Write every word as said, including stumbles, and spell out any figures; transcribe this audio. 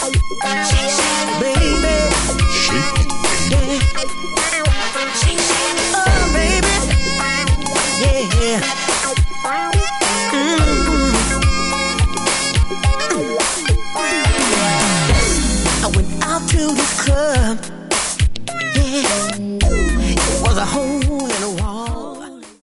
baby. Yeah. Oh, baby. Yeah. Mm-hmm. I went out to this club. Yeah. It was a whole